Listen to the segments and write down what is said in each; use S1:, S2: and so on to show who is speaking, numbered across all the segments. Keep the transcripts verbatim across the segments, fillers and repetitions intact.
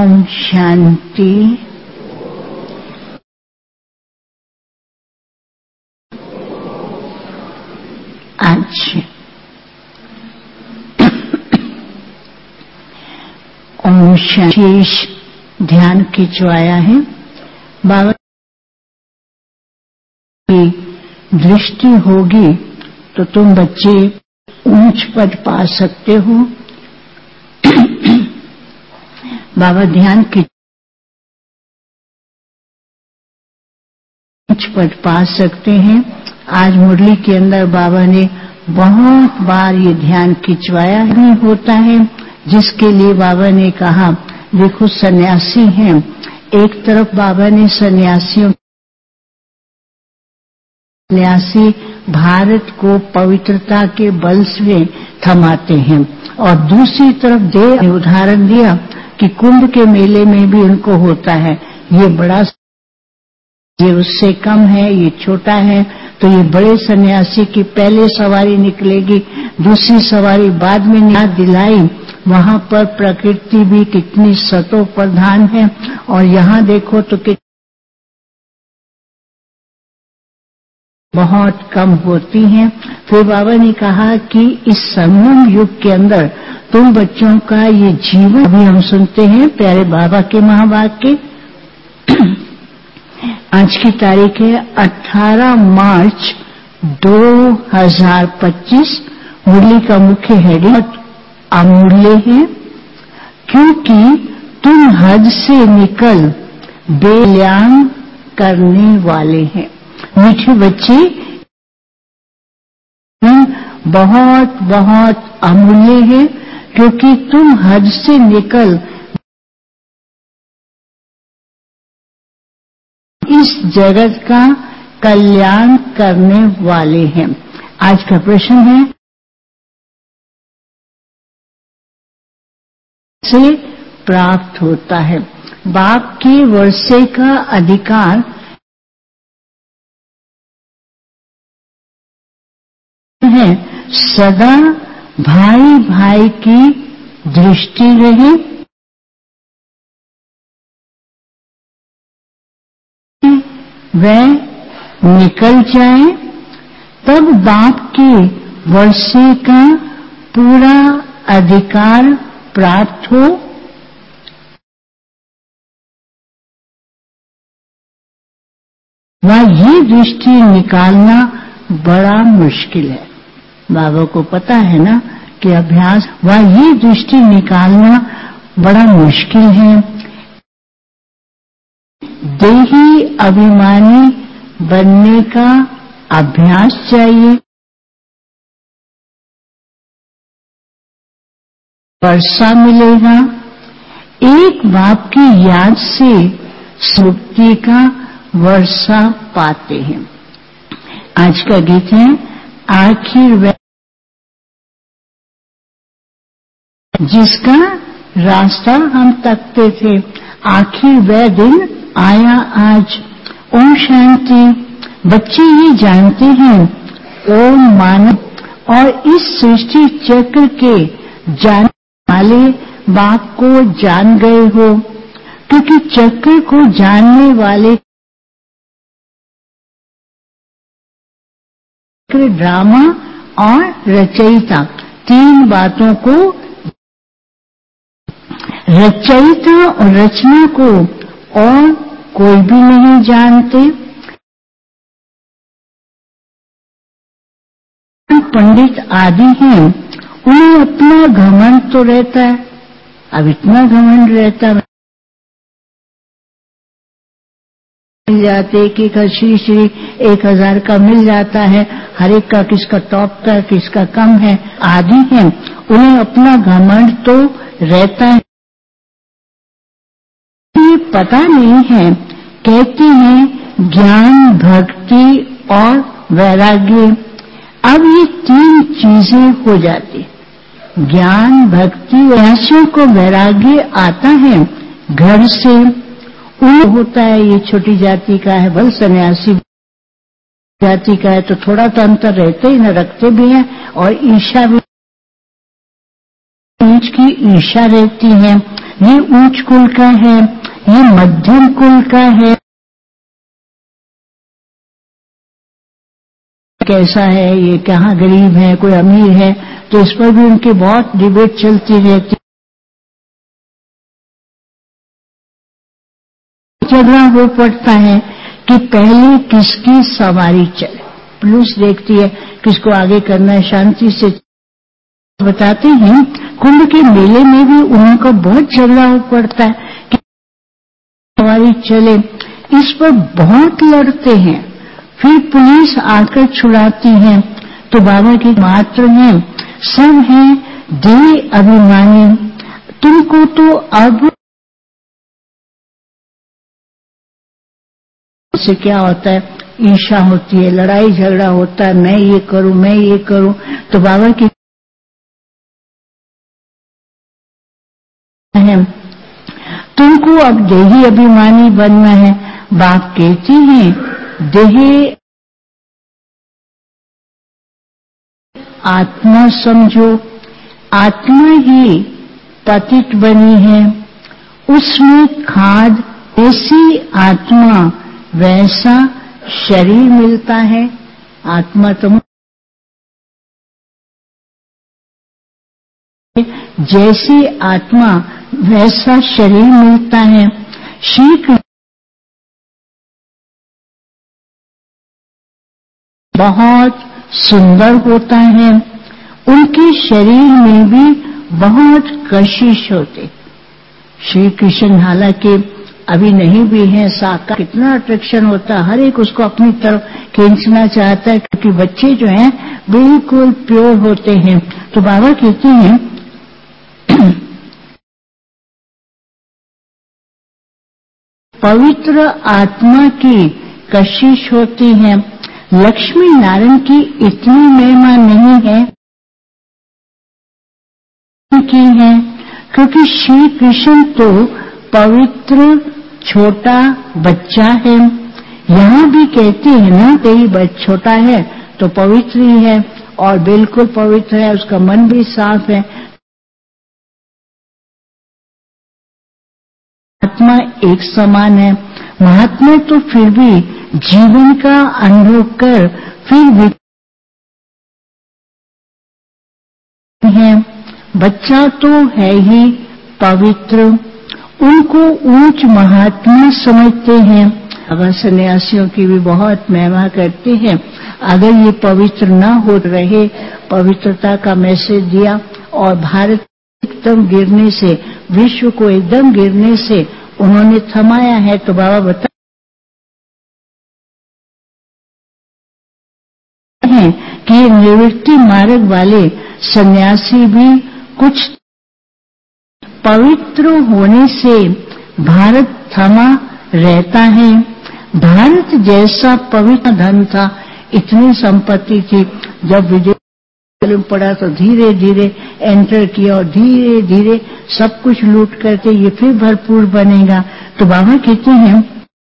S1: ओम शांति। आज ओम शांति ध्यान खिंचवाया है। बाबा की दृष्टि होगी तो तुम बच्चे ऊंच पद पा सकते हो। बाबा ध्यान की ऊंच पद पा सकते हैं। आज मुरली के अंदर बाबा ने बहुत बार ये ध्यान खिंचवाया नहीं होता है, जिसके लिए बाबा ने कहा देखो सन्यासी हैं, एक तरफ बाबा ने सन्यासियों सन्यासी भारत को पवित्रता के बल से थमाते हैं और दूसरी तरफ दे उदाहरण दिया कि कुंभ के मेले में भी उनको होता है, ये बड़ा ये उससे कम है, ये छोटा है, तो ये बड़े सन्यासी की पहले सवारी निकलेगी, दूसरी सवारी बाद में याद दिलाई। वहां पर प्रकृति भी कितनी सतो प्रधान है और यहाँ देखो तो कि बहुत कम होती हैं। फिर बाबा ने कहा कि इस संगम युग के अंदर तुम बच्चों का ये जीवन भी हम सुनते हैं प्यारे बाबा के महावाक्य के। आज की तारीख है अठारह मार्च दो हज़ार पच्चीस। मुरली का मुख्य हेडिंग अमूल्य है, क्योंकि तुम हद से निकल बेल्यान करने वाले हैं। मीठे बच्चे बहुत बहुत अमूल्य है, क्योंकि तुम हद से निकल इस जगत का कल्याण करने वाले हैं। आज का प्रश्न है से प्राप्त होता है। बाप के वर्षे का अधिकार है सदा भाई भाई की दृष्टि रहे, वह निकल जाए तब बाप के वर्षे का पूरा अधिकार प्राप्त हो। वह ये दृष्टि निकालना बड़ा मुश्किल है। बाबा को पता है ना कि अभ्यास वह ये दृष्टि निकालना बड़ा मुश्किल है। देही अभिमानी बनने का अभ्यास चाहिए। वर्षा मिलेगा। एक बाप की याद से मुक्ति का वर्षा पाते हैं। आज का गीत है आखिर वह जिसका रास्ता हम तकते थे, आखिर वह दिन आया आज। ओम शांति। बच्चे ये जानते हैं ओम मानव और इस सृष्टि चक्र के जानने वाले बाप को जान गए हो, क्योंकि चक्र को जानने वाले ड्रामा और रचयिता तीन बातों को, रचयिता और रचना को और कोई भी नहीं जानते। पंडित आदि हैं, उन्हें अपना घमंड तो रहता है। अब इतना घमंड रहता है मिल जाते कि श्री श्री एक हजार का मिल जाता है, हर एक का किसका टॉप का किसका कम है। आदि हैं, उन्हें अपना घमंड तो रहता है, ये पता नहीं है। कहते हैं ज्ञान भक्ति और वैराग्य। अब ये तीन चीजें हो जाती, ज्ञान भक्ति वैराग्य को वैराग्य आता है घर से। उन होता है ये छोटी जाति का है, बल सन्यासी जाति का है तो थोड़ा तो अंतर रहते ही न, रखते भी हैं और ईर्ष्या भी, नीच की ईर्ष्या रहती है। ये ऊंच कुल का है, ये मध्यम कुल का है, कैसा है, ये कहाँ गरीब है, कोई अमीर है, तो इस पर भी उनकी बहुत डिबेट चलती रहती। झगड़ा हो पड़ता है कि पहले किसकी सवारी चले। पुलिस देखती है किसको आगे करना है, शांति से बताते हैं। कुंभ के मेले में भी उनका बहुत झगड़ा हो पड़ता है कि सवारी चले, इस पर बहुत लड़ते हैं। फिर पुलिस आकर छुड़ाती है तो बाबा के मात्र हैं, सब हैं देह अभिमानी। तुमको तो अब से क्या होता है, ईर्ष्या होती है, लड़ाई झगड़ा होता है, मैं ये करूं मैं ये करूं। तो बाबा की है तुमको अब देही अभिमानी बनना है। बाप कहती हैं देह आत्मा समझो, आत्मा ही पतित बनी है, उसमें खाद, ऐसी आत्मा वैसा शरीर मिलता है। आत्मा तुम जैसी आत्मा वैसा शरीर मिलता है। श्री कृष्ण बहुत सुंदर होता है, उनके शरीर में भी बहुत कशिश होते। श्री कृष्ण हालांकि अभी नहीं भी है, साकार कितना अट्रैक्शन होता है, हर एक उसको अपनी तरफ खींचना चाहता है, क्योंकि बच्चे जो हैं बिल्कुल प्योर होते हैं। तो बाबा कहते हैं पवित्र आत्मा की कशिश होती है। लक्ष्मी नारायण की इतनी महिमा नहीं है की है, क्योंकि श्री कृष्ण तो पवित्र छोटा बच्चा है। यहाँ भी कहते हैं ना कोई छोटा है तो पवित्र ही है, और बिल्कुल पवित्र है, उसका मन भी साफ है। आत्मा एक समान है। महात्मा तो फिर भी जीवन का अनुभव कर फिर है, बच्चा तो है ही पवित्र, उनको ऊंच महात्मा समझते हैं। अब सन्यासियों की भी बहुत महिमा करते हैं। अगर ये पवित्र न हो रहे, पवित्रता का मैसेज दिया और भारत एकदम गिरने से, विश्व को एकदम गिरने से उन्होंने थमाया है, तो बाबा बता हैं कि निवृत्ति मार्ग वाले सन्यासी भी कुछ पवित्र होने से भारत थमा रहता है। भारत जैसा पवित्र धन था, इतनी संपत्ति थी, जब विजय पड़ा तो धीरे धीरे एंटर किया और धीरे धीरे सब कुछ लूट करके ये फिर भरपूर बनेगा। तो बाबा कहते हैं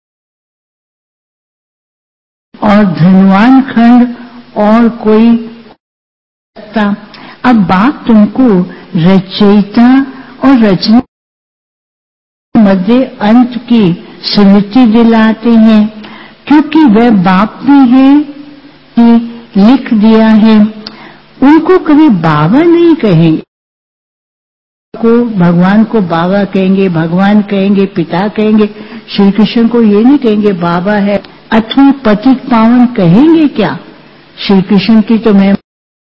S1: और धनवान खंड और कोई सकता। अब बाप तुमको रचयिता और रचना मध्य अंत की स्मृति दिलाते हैं, क्योंकि वह बाप भी है कि लिख दिया है। उनको कभी बाबा नहीं कहेंगे, को भगवान को बाबा कहेंगे, भगवान कहेंगे, पिता कहेंगे। श्री कृष्ण को ये नहीं कहेंगे बाबा है, अथवा पतित पावन कहेंगे क्या। श्री कृष्ण की तो मैं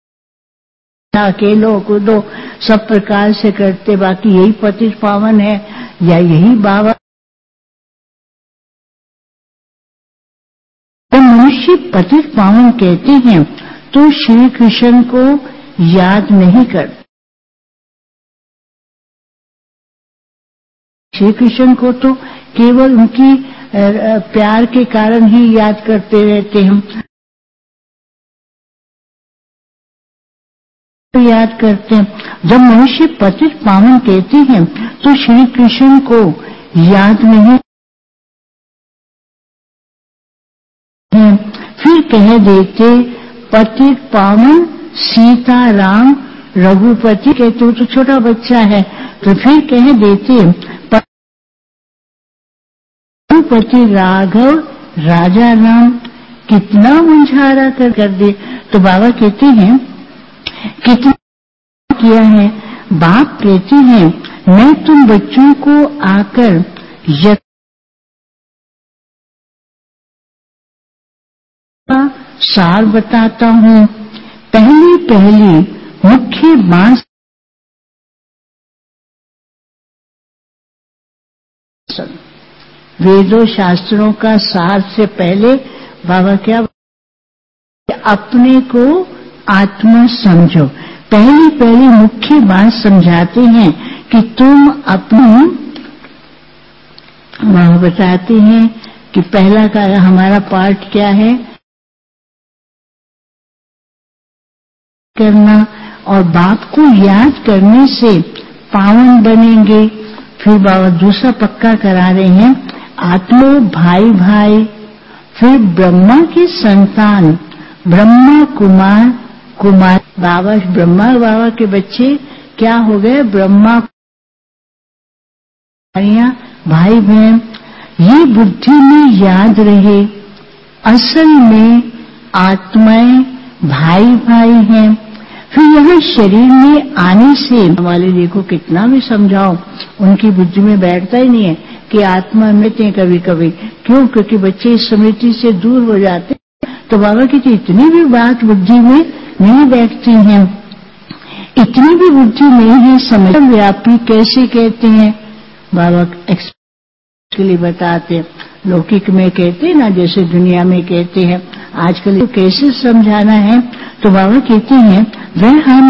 S1: अकेलो कूदो सब प्रकार से करते, बाकी यही पतित पावन है या यही बाबा। तो मनुष्य पतित पावन कहते हैं तो श्री कृष्ण को याद नहीं करते। श्री कृष्ण को तो केवल उनकी प्यार के कारण ही याद करते रहते हैं, याद करते हैं। जब मनुष्य पतित पावन कहते हैं तो श्री कृष्ण को याद नहीं है। फिर कह देते पतित पावन सीता राम रघुपति, कहते तो छोटा बच्चा है, तो फिर कह देते रघुपति राघव राजा राम कितना मुंझारा कर कर दे। तो बाबा कहते हैं कितना किया है। बाप कहते हैं मैं तुम बच्चों को आकर यथा सार बताता हूँ। पहली पहली मुख्य बात वेदों शास्त्रों का सार से पहले बाबा क्या अपने को आत्मा समझो। पहली पहली मुख्य बात समझाते हैं कि तुम अपनी बाबा बताते हैं कि पहला का हमारा पार्ट क्या है करना, और बाप को याद करने से पावन बनेंगे। फिर बाबा दूसरा पक्का करा रहे हैं आत्मा भाई भाई, फिर ब्रह्मा की संतान ब्रह्मा कुमार कुमार। बाबा ब्रह्मा बाबा के बच्चे क्या हो गए ब्रह्मा भाई बहन। ये बुद्धि में याद रहे असल में आत्माएं भाई भाई हैं। फिर यहाँ शरीर में आने से वाले देखो कितना भी समझाओ उनकी बुद्धि में बैठता ही नहीं है कि आत्मा मृत है कभी कभी। क्यों? क्योंकि बच्चे स्मृति से दूर हो जाते। तो बाबा की तो इतनी भी बात बुद्धि में नहीं बैठती है, इतनी भी बुद्धि नहीं है। समझ व्यापी कैसे कहते हैं बाबा के लिए बताते। लौकिक में कहते हैं ना, जैसे दुनिया में कहते हैं आजकल तो कैसे समझाना है। तो बाबा कहते हैं वह हम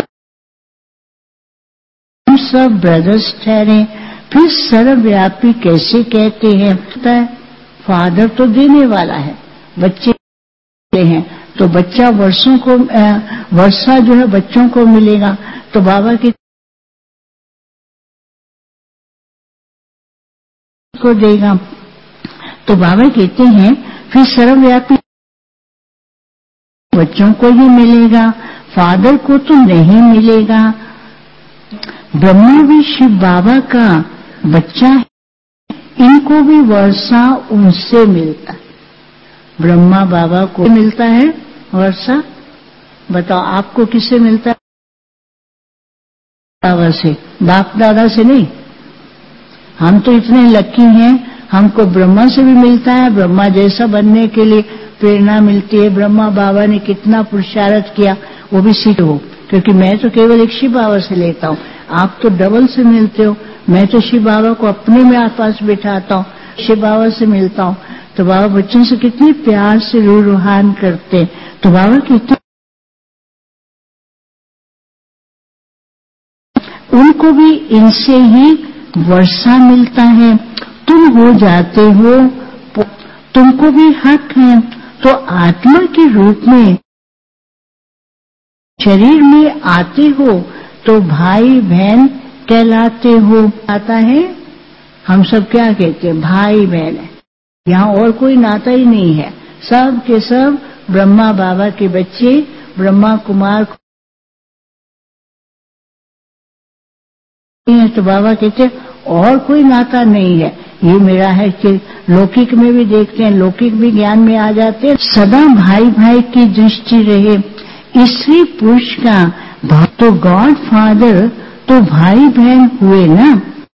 S1: सब ब्रदर्स ठहरे। फिर सर्वव्यापी कैसे कहते हैं, फादर तो देने वाला है, बच्चे हैं तो बच्चा वर्षों को वर्षा जो है बच्चों को मिलेगा। तो बाबा की को देगा। तो बाबा कहते हैं फिर सर्वव्यापी बच्चों को ही मिलेगा, फादर को तो नहीं मिलेगा। ब्रह्मा भी शिव बाबा का बच्चा है, इनको भी वर्षा उनसे मिलता है। ब्रह्मा बाबा को मिलता है वर्षा। बताओ आपको किससे मिलता है? बाबा से, बाप दादा से नहीं। हम तो इतने लकी हैं, हमको ब्रह्मा से भी मिलता है। ब्रह्मा जैसा बनने के लिए प्रेरणा मिलती है। ब्रह्मा बाबा ने कितना पुरुषार्थ किया वो भी सीखो, क्योंकि मैं तो केवल एक शिव बाबा से लेता हूँ, आप तो डबल से मिलते हो। मैं तो शिव बाबा को अपने में आसपास बिठाता हूँ, शिव बाबा से मिलता हूँ। तो बाबा बच्चों से कितने प्यार से रूहान करते। तो बाबा कितने उनको भी इनसे ही वर्षा मिलता है। तुम हो जाते हो, तुमको भी हक है। तो आत्मा के रूप में शरीर में आते हो तो भाई बहन कहलाते हो। आता है हम सब क्या कहते हैं भाई बहन है, यहाँ और कोई नाता ही नहीं है। सब के सब ब्रह्मा बाबा के बच्चे, ब्रह्मा कुमार। तो बाबा कहते और कोई नाता नहीं है, ये मेरा है। कि लौकिक में भी देखते हैं, लौकिक भी ज्ञान में आ जाते हैं। सदा भाई भाई की दृष्टि रहे स्त्री पुरुष का भाव। तो गॉड फादर तो भाई बहन हुए ना।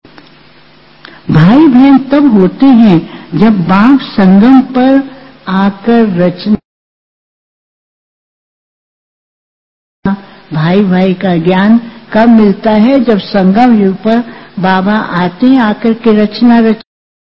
S1: भाई बहन तब होते हैं जब बाप संगम पर आकर रचना भाई भाई का ज्ञान कब मिलता है? जब संगम युग पर बाबा आते हैं, आकर के रचना रच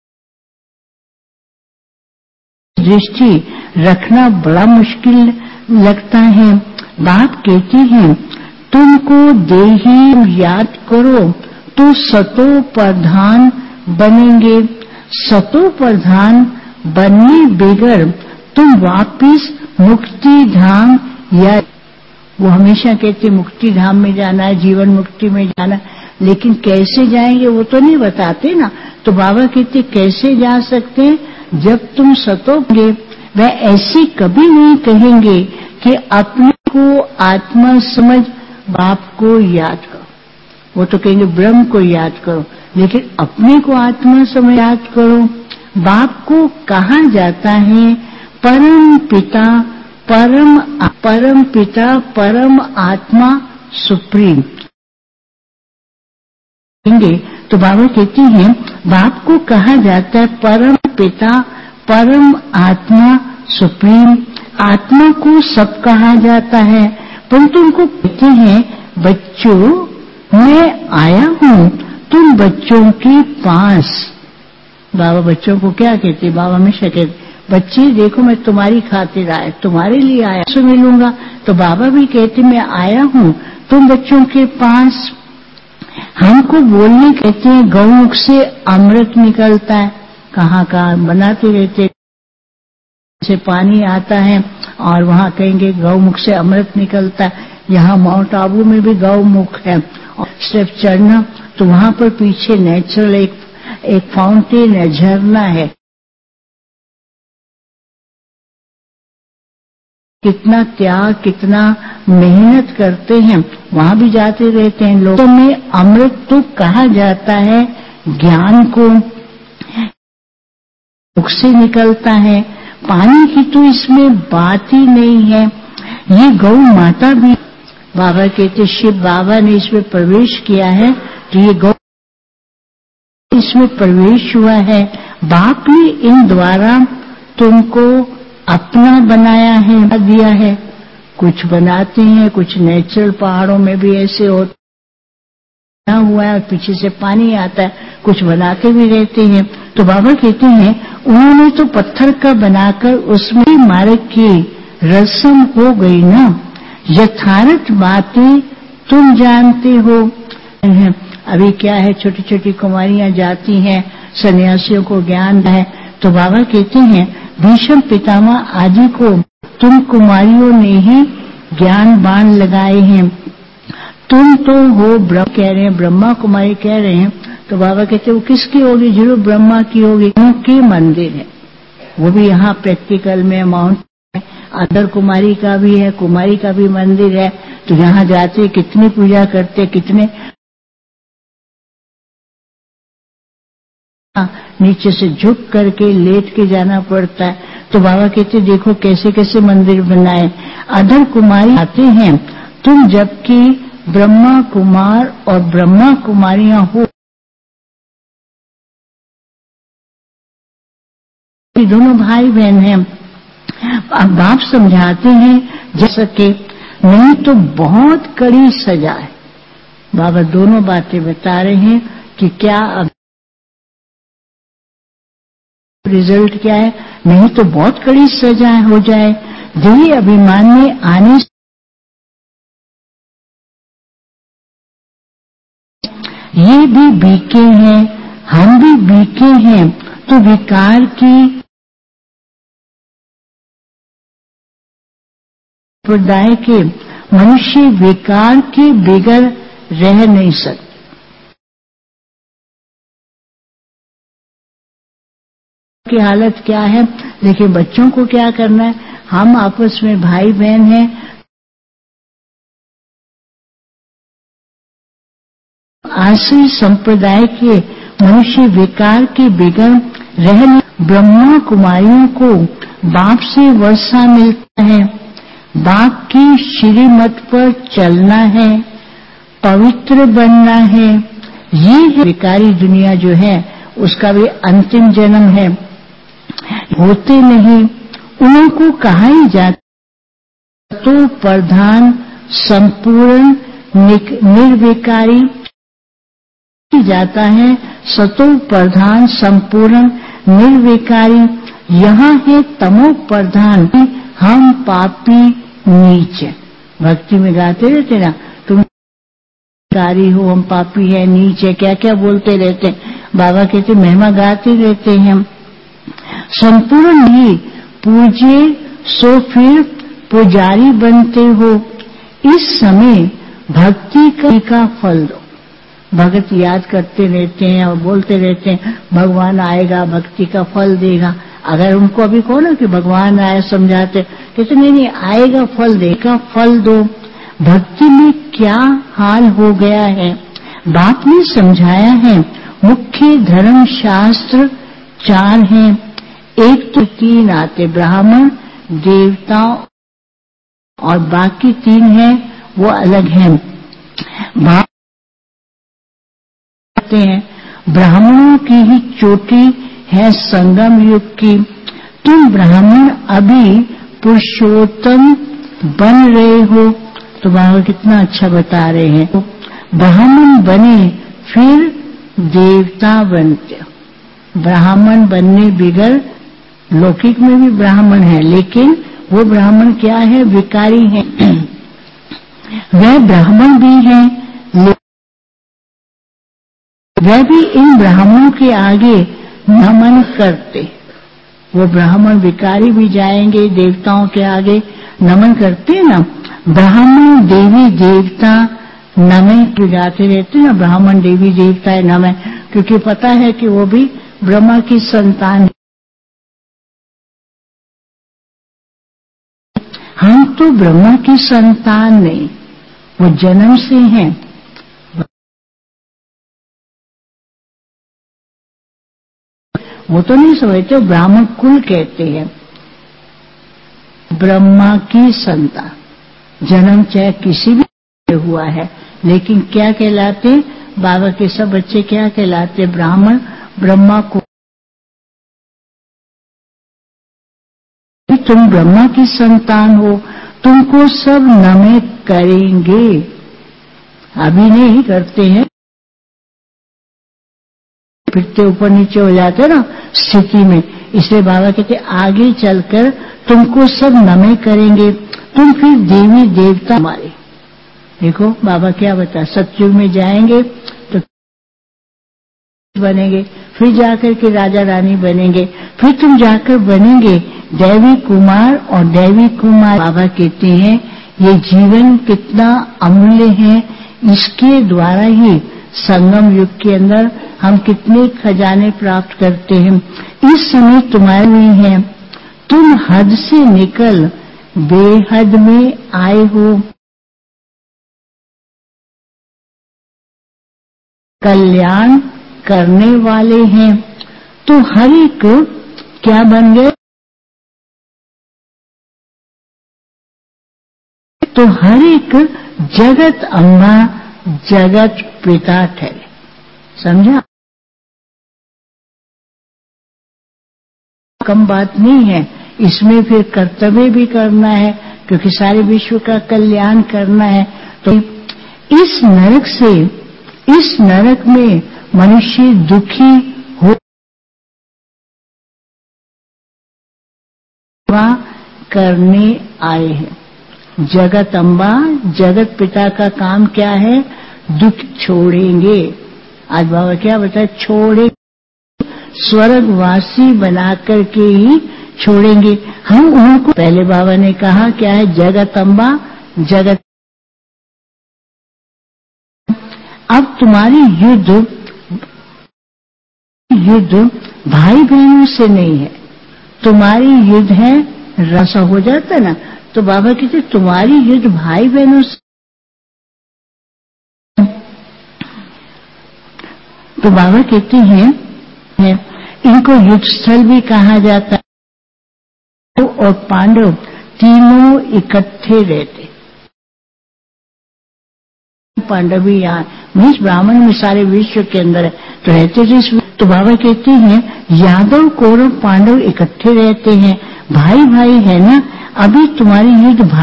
S1: दृष्टि रखना बड़ा मुश्किल लगता है। बाप कहते हैं तुमको देही याद करो तो सतो प्रधान बनेंगे। सतो प्रधान बनने बगैर तुम वापिस मुक्ति धाम, या वो हमेशा कहते मुक्ति धाम में जाना है, जीवन मुक्ति में जाना, लेकिन कैसे जाएंगे वो तो नहीं बताते ना। तो बाबा कहते कैसे जा सकते हैं? जब तुम सतोगे। वह ऐसी कभी नहीं कहेंगे कि अपने को आत्मा समझ बाप को याद करो, वो तो कहेंगे ब्रह्म को याद करो, लेकिन अपने को आत्मा समझ याद करो। बाप को कहा जाता है परम पिता, परम परम पिता, परम आत्मा, सुप्रीम। तो बाबा कहती हैं बाप को कहा जाता है परम पिता, परम आत्मा, सुप्रीम। आत्मा को सब कहा जाता है, परंतु उनको कहते हैं बच्चों मैं आया हूँ तुम बच्चों के पास। बाबा बच्चों को क्या कहते? बाबा हमेशा कहते बच्चे देखो मैं तुम्हारी खातिर आया, तुम्हारे लिए आया, से मिलूंगा। तो बाबा भी कहते मैं आया हूँ तुम बच्चों के पास। हमको बोलने कहते हैं गौमुख से अमृत निकलता है, कहाँ कहाँ बनाते रहते से पानी आता है और वहाँ कहेंगे गौमुख से अमृत निकलता है। यहाँ माउंट आबू में भी गौमुख है और सिर्फ चढ़ना तो वहाँ पर पीछे नेचुरल एक एक फाउंटेन है, झरना है। कितना त्याग, कितना मेहनत करते हैं, वहाँ भी जाते रहते हैं लोग। तो में अमृत तो कहा जाता है ज्ञान को, मुख से निकलता है। पानी की तो इसमें बात ही नहीं है। ये गौ माता भी बाबा कहते शिव बाबा ने इसमें प्रवेश किया है, तो ये गौ इसमें प्रवेश हुआ है। बाप ने इन द्वारा तुमको अपना बनाया है, दिया है। कुछ बनाते हैं, कुछ नेचुरल पहाड़ों में भी ऐसे होता हुआ है, पीछे से पानी आता है, कुछ बनाते भी रहते हैं। तो बाबा कहते हैं उन्होंने तो पत्थर का बनाकर उसमें मार्ग की रस्म हो गई ना। यथार्थ बातें तुम जानते हो। अभी क्या है, छोटी छोटी कुमारियां जाती हैं, सन्यासियों को ज्ञान है। तो बाबा कहते हैं भीष्म पितामह आदि को तुम कुमारियों ने ही ज्ञान बाण लगाए हैं। तुम तो हो ब्रह्म कह रहे हैं, ब्रह्मा कुमारी कह रहे हैं। तो बाबा कहते वो किसकी होगी? जरूर ब्रह्मा की होगी। उनके मंदिर है, वो भी यहाँ प्रैक्टिकल में माउंट अदर कुमारी का भी है, कुमारी का भी मंदिर है। तो यहाँ जाते कितनी पूजा करते, कितने नीचे से झुक करके लेट के जाना पड़ता है। तो बाबा कहते देखो कैसे कैसे मंदिर बनाए। अदर कुमारी आते हैं तुम जबकि ब्रह्मा कुमार और ब्रह्मा कुमारियां हो, दोनों भाई बहन हैं। अब बाप समझाते हैं जैसा कि नहीं तो बहुत कड़ी सजा है। बाबा दोनों बातें बता रहे हैं कि क्या अब रिजल्ट क्या है। नहीं तो बहुत कड़ी सजा हो जाए। देही अभिमान में आने ये भी बीके हैं, हम भी बीके हैं। तो विकार की संप्रदाय के मनुष्य विकार के बगैर रह नहीं सकते। की हालत क्या है देखिए, बच्चों को क्या करना है। हम आपस में भाई बहन हैं, आश्रय संप्रदाय के मनुष्य विकार के बगैर रहने। ब्रह्मा कुमारियों को बाप से वर्षा मिलता है, बाप की श्रीमत पर चलना है, पवित्र बनना है। ये है विकारी दुनिया जो है उसका भी अंतिम जन्म है। होते नहीं उनको कहा ही जाता तो प्रधान संपूर्ण निर्विकारी जाता है। सतो प्रधान संपूर्ण निर्विकारी। यहाँ है तमो प्रधान हम पापी नीच। भक्ति में गाते रहते ना, तुम कारी हो, हम पापी है, नीच है, क्या क्या बोलते रहते हैं। बाबा कहते महिमा गाते रहते हैं। संपूर्ण ही पूजे सो फिर पुजारी बनते हो। इस समय भक्ति का फल दो। भगत याद करते रहते हैं और बोलते रहते हैं भगवान आएगा, भक्ति का फल देगा। अगर उनको अभी कहो ना कि भगवान आए समझाते, कहते नहीं नहीं आएगा फल देगा, फल दो। भक्ति में क्या हाल हो गया है बाप ने समझाया है। मुख्य धर्म शास्त्र चार हैं। एक तो तीन आते ब्राह्मण, देवताओं और बाकी तीन हैं वो अलग हैं। कहते हैं ब्राह्मणों की ही चोटी है संगम युग की। तुम ब्राह्मण अभी पुरुषोत्तम बन रहे हो। तो बाबा कितना अच्छा बता रहे हैं। ब्राह्मण बने फिर देवता बनते। ब्राह्मण बनने बिगड़ लौकिक में भी ब्राह्मण है, लेकिन वो ब्राह्मण क्या है? विकारी है। वह ब्राह्मण भी है, वह भी इन ब्राह्मणों के आगे नमन करते। वो ब्राह्मण विकारी भी जाएंगे देवताओं के आगे नमन करते ना। ब्राह्मण देवी देवता नमः तो जाते रहते ना, ब्राह्मण देवी देवता है नमः, क्योंकि पता है कि वो भी ब्रह्मा की संतान है। हम तो ब्रह्मा की संतान नहीं, वो जन्म से हैं। वो तो नहीं समझते, ब्राह्मण कुल कहते हैं ब्रह्मा की संतान। जन्म चाहे किसी भी हुआ है, लेकिन क्या कहलाते? बाबा के सब बच्चे क्या कहलाते? ब्राह्मण। ब्रह्मा को तुम ब्रह्मा की संतान हो, तुमको सब नमः करेंगे। अभी नहीं करते हैं, फिरते ऊपर नीचे हो जाते ना स्थिति में। इसलिए बाबा कहते आगे चलकर तुमको सब नमः करेंगे, तुम फिर देवी देवता हमारे। देखो बाबा क्या बता, सतयुग में जाएंगे तो बनेंगे, फिर जाकर के राजा रानी बनेंगे, फिर तुम जाकर बनेंगे देवी कुमार और देवी कुमार। बाबा कहते हैं ये जीवन कितना अमूल्य है, इसके द्वारा ही संगम युग के अंदर हम कितने खजाने प्राप्त करते हैं। इस समय तुम्हारे नहीं है, तुम हद से निकल बेहद में आए हो। कल्याण करने वाले हैं। तो हर एक क्या बन गए? तो हर एक जगत अम्बा जगत पिता ठहरे। समझा? कम बात नहीं है, इसमें फिर कर्तव्य भी करना है, क्योंकि सारे विश्व का कल्याण करना है। तो इस नरक से, इस नरक में मनुष्य दुखी हो करने आए हैं। जगत अम्बा जगत पिता का काम क्या है? दुख छोड़ेंगे। आज बाबा क्या बताए? छोड़े स्वर्गवासी बना करके ही छोड़ेंगे हम उनको। पहले बाबा ने कहा क्या है? जगत अम्बा जगत। अब तुम्हारी युद्ध युद्ध भाई बहनों से नहीं है, तुम्हारी युद्ध है रस। हो जाता है ना, तो बाबा कहते तुम्हारी युद्ध भाई बहनों से। तो बाबा कहते हैं है, इनको युद्ध स्थल भी कहा जाता है। और पांडव तीनों इकट्ठे रहते। पांडव भी यहाँ मीन्स ब्राह्मण में सारे विश्व के अंदर है, तो रहते थे। तो बाबा कहते हैं यादव कौरव पांडव इकट्ठे रहते हैं, भाई भाई है ना। अभी तुम्हारी युद्ध भाई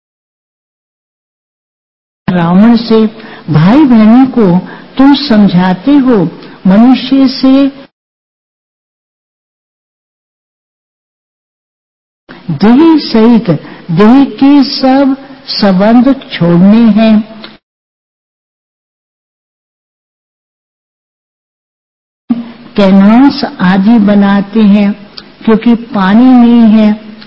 S1: रावण से। भाई बहनों को तुम समझाते हो, मनुष्य से देह सहित देह के सब संबंध छोड़ने हैं। कैनवास आदि बनाते हैं, क्योंकि पानी नहीं है।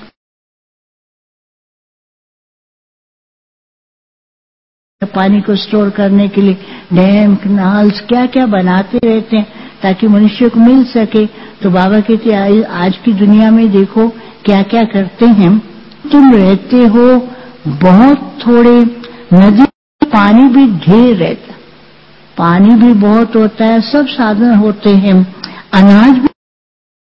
S1: पानी को स्टोर करने के लिए डैम कैनाल्स क्या क्या बनाते रहते हैं, ताकि मनुष्य को मिल सके। तो बाबा कहते हैं आज की दुनिया में देखो क्या क्या करते हैं। तुम रहते हो बहुत थोड़े, नदी पानी भी ढेर रहता, पानी भी बहुत होता है, सब साधन होते हैं, अनाज भी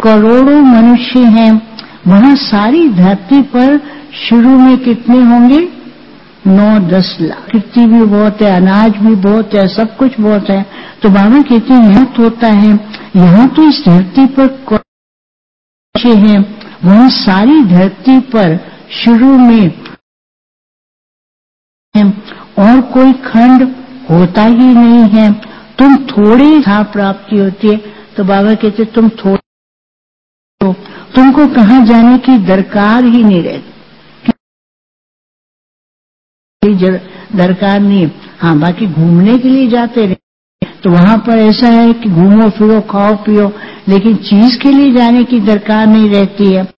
S1: करोड़ों मनुष्य हैं, वहां सारी धरती पर शुरू में कितने होंगे? नौ दस लाख। खेती भी बहुत है, अनाज भी बहुत है, सब कुछ बहुत है। तो बाबा कहते हैं यहाँ तो होता है, यहाँ तो इस धरती पर करोड़ों हैं, वहां सारी धरती पर शुरू में है और कोई खंड होता ही नहीं है। तुम थोड़े था प्राप्ति होती है। तो बाबा कहते तुम थोड़े हो, तुमको कहाँ जाने की दरकार ही नहीं रहती, दरकार नहीं। हाँ, बाकी घूमने के लिए जाते रहे तो वहां पर ऐसा है कि घूमो फिरो खाओ पियो, लेकिन चीज के लिए जाने की दरकार नहीं रहती है।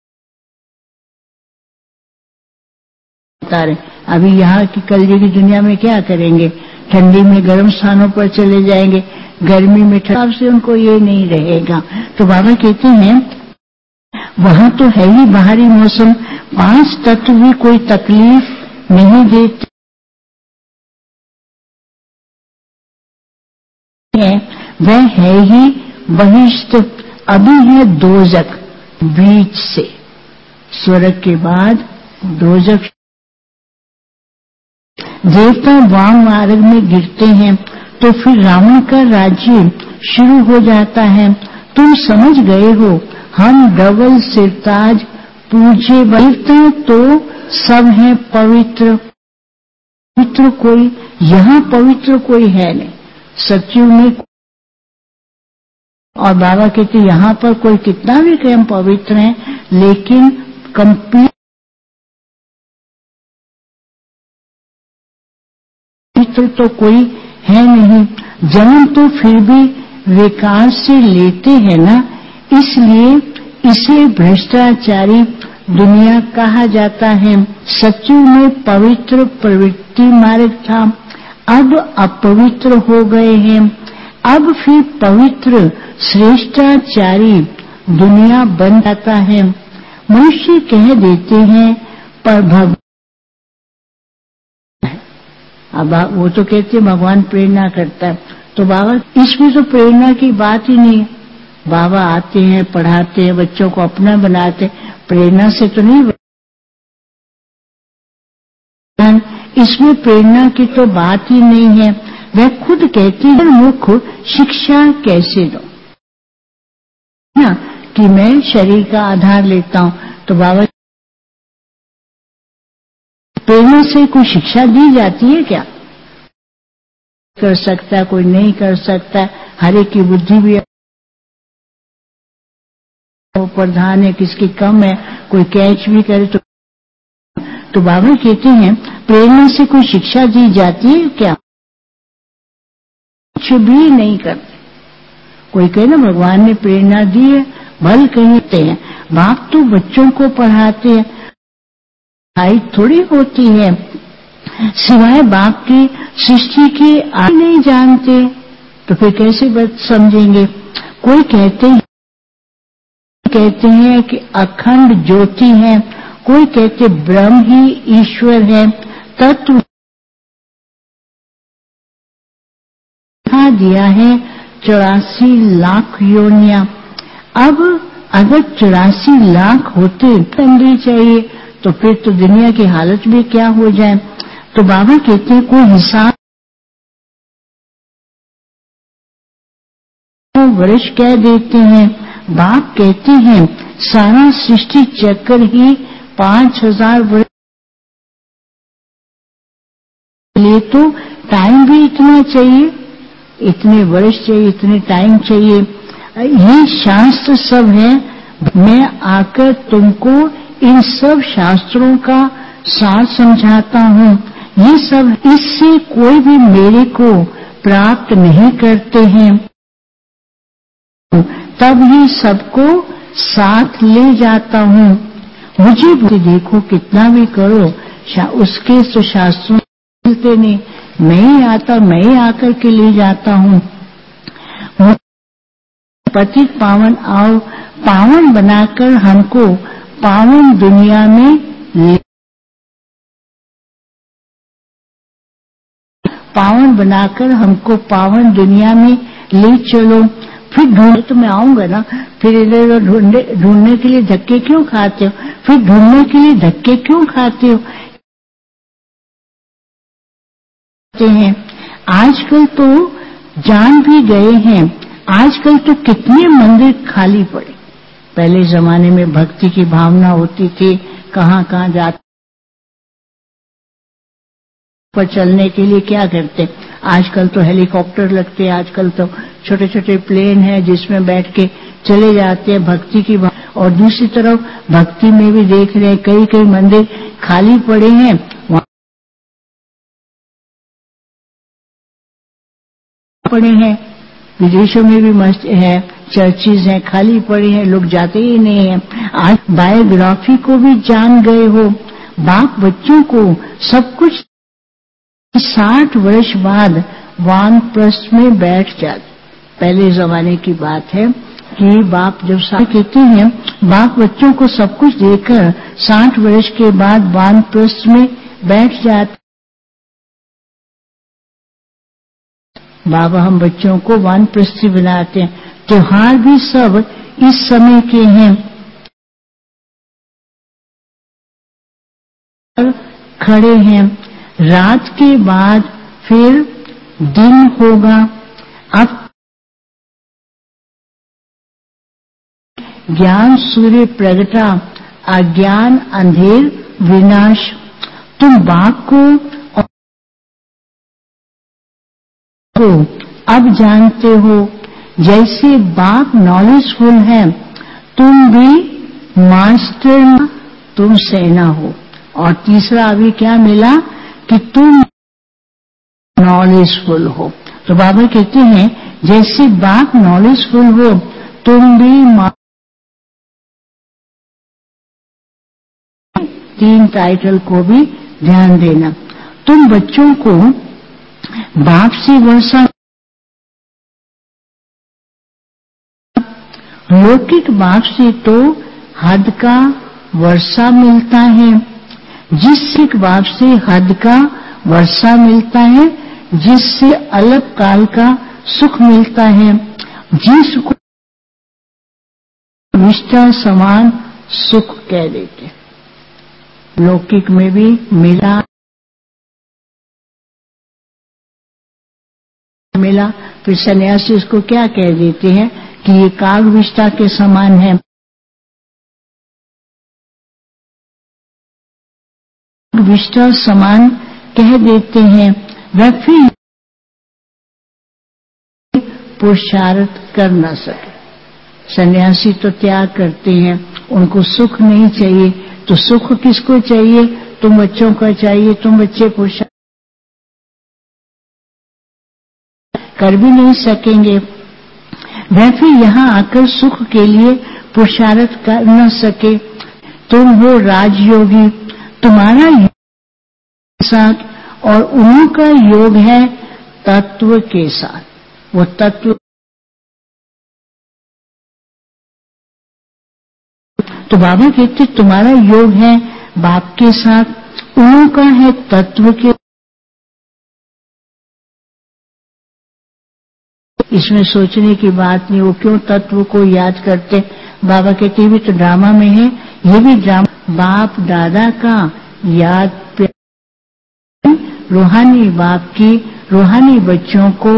S1: अभी यहाँ की कलयुग की दुनिया में क्या करेंगे? ठंडी में गर्म स्थानों पर चले जाएंगे, गर्मी में ठंड से उनको ये नहीं रहेगा। तो बाबा कहते हैं वहां तो है ही बाहरी मौसम, पांच तत्व भी कोई तकलीफ नहीं देते हैं, वह है ही बहिष्ठ। अभी है दोजक, बीच से स्वर्ग के बाद दोजक। देवता वाम मार्ग में गिरते हैं तो फिर रावण का राज्य शुरू हो जाता है। तुम समझ गए हो, हम डबल सिरताज पूजे देवता तो सब है पवित्र, पवित्र कोई यहाँ पवित्र कोई है नहीं सत्युग में। और बाबा कहते यहाँ पर कोई कितना भी कम पवित्र है, लेकिन कंप्लीट पवित्र तो कोई है नहीं। जन्म तो फिर भी विकार से लेते हैं ना, इसलिए इसे भ्रष्टाचारी दुनिया कहा जाता है। सत्युग में पवित्र प्रवृत्ति मार्ग था, अब अपवित्र हो गए हैं। अब फिर पवित्र श्रेष्ठाचारी दुनिया बन जाता है। मनुष्य कह देते हैं पर भगवान, अब वो तो कहते हैं भगवान प्रेरणा करता है, तो बाबा इसमें तो प्रेरणा की बात ही नहीं है। बाबा आते हैं, पढ़ाते हैं, बच्चों को अपना बनाते, प्रेरणा से तो नहीं। इसमें प्रेरणा की तो बात ही नहीं है। वह खुद कहती है मुख शिक्षा कैसे दो ना, कि मैं शरीर का आधार लेता हूँ। तो बाबा प्रेरणा से कोई शिक्षा दी जाती है क्या? कर सकता है, कोई नहीं कर सकता। हर एक की बुद्धि भी प्रधान है, किसकी कम है, कोई कैच भी करे तो तो बाबा कहते हैं प्रेरणा से कोई शिक्षा दी जाती है क्या? कुछ भी नहीं करते। कोई कहे ना भगवान ने प्रेरणा दी है, भल कहते हैं। बाप तो बच्चों को पढ़ाते हैं, पढ़ाई थोड़ी होती है सिवाय बाप की सृष्टि की आदि नहीं जानते, तो फिर कैसे बात समझेंगे? कोई कहते हैं कहते हैं कि अखंड ज्योति है, कोई कहते ब्रह्म ही ईश्वर है। तत्व दिया है चौरासी लाख योनियां। अब अगर चौरासी लाख होते तंगी चाहिए तो फिर तो दुनिया की हालत भी क्या हो जाए। तो बाबा कहते हैं कोई हिसाब वर्ष कह देते हैं। बाप कहते हैं सारा सृष्टि चक्र ही पांच हजार वर्ष, लिए तो टाइम भी इतना चाहिए, इतने वर्ष चाहिए, इतने टाइम चाहिए। ये शास्त्र सब है, मैं आकर तुमको इन सब शास्त्रों का सार समझाता हूँ। ये सब इससे कोई भी मेरे को प्राप्त नहीं करते हैं, तब ही सबको साथ ले जाता हूँ। मुझे देखो कितना भी करो, उसके तो शास्त्रों मिलते नहीं, मैं ही आता, मैं ही आकर के ले जाता हूँ। पतित पावन आओ, पावन बनाकर हमको पावन दुनिया में ले, पावन बनाकर हमको पावन दुनिया में ले चलो। फिर ढूंढ तो मैं आऊंगा ना, फिर इधर ढूंढने ढूंढने के लिए धक्के क्यों खाते हो, फिर ढूंढने के लिए धक्के क्यों खाते हो हैं। आजकल तो जान भी गए हैं, आजकल तो कितने मंदिर खाली पड़े। पहले जमाने में भक्ति की भावना होती थी, कहां कहां जाते पर चलने के लिए क्या करते, आजकल तो हेलीकॉप्टर लगते, आजकल तो छोटे छोटे प्लेन हैं जिसमें बैठ के चले जाते हैं भक्ति की भाव। और दूसरी तरफ भक्ति में भी देख रहे हैं कई कई मंदिर खाली पड़े हैं, पड़े हैं, विदेशों में भी मस्त है, चर्चिज हैं, खाली पड़े हैं, लोग जाते ही नहीं हैं। आज बायोग्राफी को भी जान गए हो, बाप बच्चों को सब कुछ साठ वर्ष बाद वानप्रस्थ में बैठ जाते। पहले जमाने की बात है कि बाप जब साथ कहते हैं, बाप बच्चों को सब कुछ देकर साठ वर्ष के बाद वानप्रस्थ में बैठ जाते। बाबा हम बच्चों को वानप्रस्थी बनाते हैं। त्योहार भी सब इस समय के हैं, खड़े हैं। रात के बाद फिर दिन होगा। अब ज्ञान सूर्य प्रगटा, अज्ञान अंधेर विनाश। तुम बाप को अब जानते हो, जैसे बाप नॉलेजफुल है, तुम भी मास्टर, तुम सेना हो। और तीसरा अभी क्या मिला कि तुम नॉलेजफुल हो। तो बाबा कहते हैं जैसे बाप नॉलेजफुल हो, तुम भी। तीन टाइटल को भी ध्यान देना। तुम बच्चों को बाप से वर्षा, लौकिक बाप से तो हद का वर्षा मिलता है, जिससे बाप से हद का वर्षा मिलता है, जिससे अलग काल का सुख मिलता है, जिसको निष्ठा समान सुख कह देते। लौकिक में भी मिला मिला फिर सन्यासी उसको क्या कह देते हैं कि ये काग विष्ठा के समान है। विष्ठा समान कह देते हैं। वह फिर पुरुषार्थ कर न सके। सन्यासी तो त्याग करते हैं, उनको सुख नहीं चाहिए। तो सुख किसको चाहिए? तुम बच्चों का चाहिए। तुम बच्चे पुरुषार्थ कर भी नहीं सकेंगे। वह फिर यहाँ आकर सुख के लिए पुरुषार्थ कर न सके। तुम हो राजयोगी, तुम्हारा योग साथ और उन्हीं का योग है तत्व के साथ। वो तत्व तो बाबा कहते तुम्हारा योग है बाप के साथ, उन्हीं का है तत्व के। इसमें सोचने की बात नहीं, वो क्यों तत्व को याद करते। बाबा कहते भी तो ड्रामा में है, ये भी ड्रामा बाप दादा का याद, रूहानी बाप की, रूहानी बच्चों को,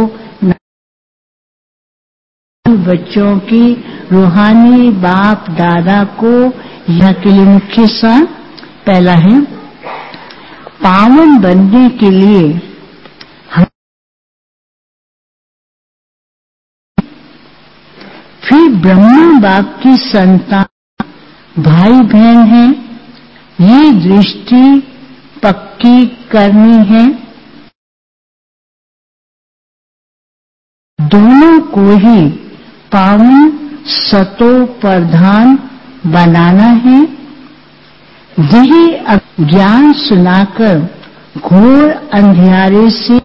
S1: बच्चों की रूहानी बाप दादा को। यहाँ के लिए मुख्य सा पहला है पावन बनने के लिए फिर ब्रह्मा बाप की संतान भाई बहन हैं, ये दृष्टि पक्की करनी है। दोनों को ही पावन सतो प्रधान बनाना है। यही ज्ञान सुनाकर घोर अंधियारे से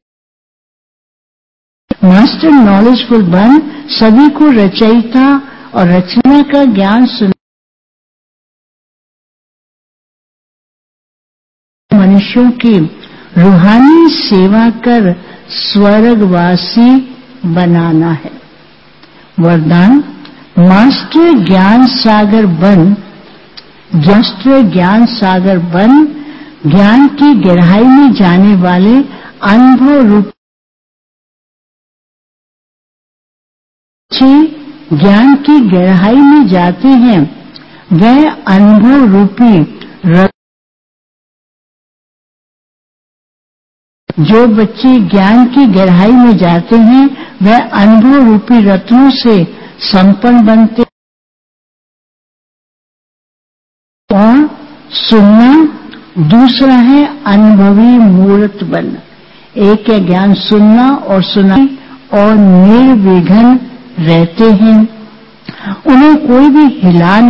S1: मास्टर नॉलेजफुल बन सभी को रचयिता और रचना का ज्ञान सुना, मनुष्यों की रूहानी सेवा कर स्वर्गवासी बनाना है। वरदान, मास्टर ज्ञान सागर बन, जस्त्र ज्ञान सागर बन, ज्ञान की गहराई में जाने वाले अनुभव रूप ज्ञान की गहराई में जाते हैं, वह अनुभव रूपी रत्न, जो बच्चे ज्ञान की गहराई में जाते हैं वह अनुभव रूपी रत्नों से संपन्न बनते और सुनना, दूसरा है अनुभवी मूर्त बनना। एक है ज्ञान सुनना और सुना और निर्विघ्न रहते हैं, उन्हें कोई भी हिला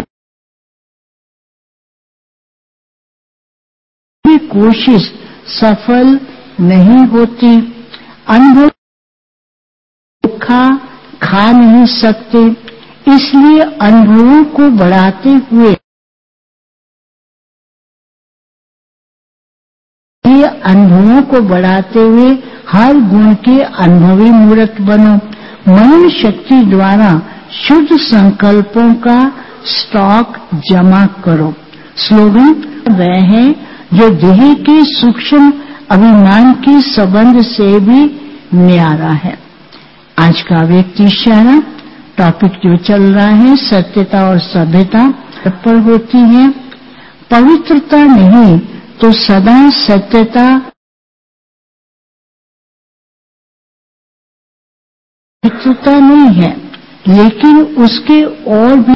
S1: की कोशिश सफल नहीं होती। अनुभव खा खा नहीं सकते, इसलिए अनुभवों को बढ़ाते हुए ये अनुभवों को बढ़ाते हुए हर गुण के अनुभवी मूर्त बनो। मन शक्ति द्वारा शुद्ध संकल्पों का स्टॉक जमा करो। स्लोगन, वह है जो देह के सूक्ष्म अभिमान के संबंध से भी न्यारा है। आज का व्यक्ति इशारा टॉपिक जो चल रहा है सत्यता और सभ्यता पर होती है। पवित्रता नहीं तो सदा सत्यता, पवित्रता नहीं है लेकिन उसके और भी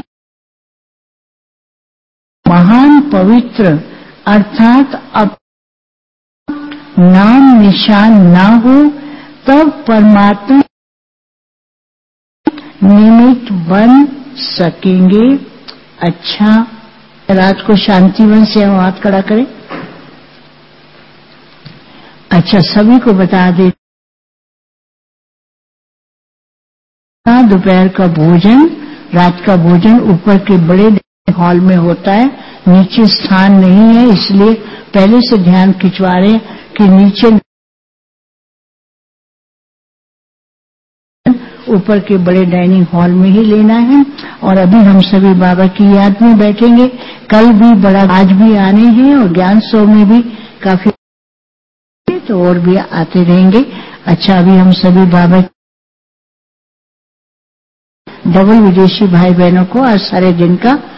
S1: महान पवित्र अर्थात अब नाम निशान ना हो तब परमात्मा निमित्त बन सकेंगे। अच्छा, रात को शांतिवन से हम हाथ खड़ा करें। अच्छा, सभी को बता दे दोपहर का भोजन, रात का भोजन ऊपर के बड़े हॉल में होता है, नीचे स्थान नहीं है, इसलिए पहले से ध्यान खिंचवा रहे कि नीचे ऊपर के बड़े डाइनिंग हॉल में ही लेना है। और अभी हम सभी बाबा की याद में बैठेंगे। कल भी बड़ा, आज भी आने हैं और ज्ञान सौ में भी काफी तो और भी आते रहेंगे। अच्छा, अभी हम सभी बाबा डबल विदेशी भाई बहनों को आज सारे दिन का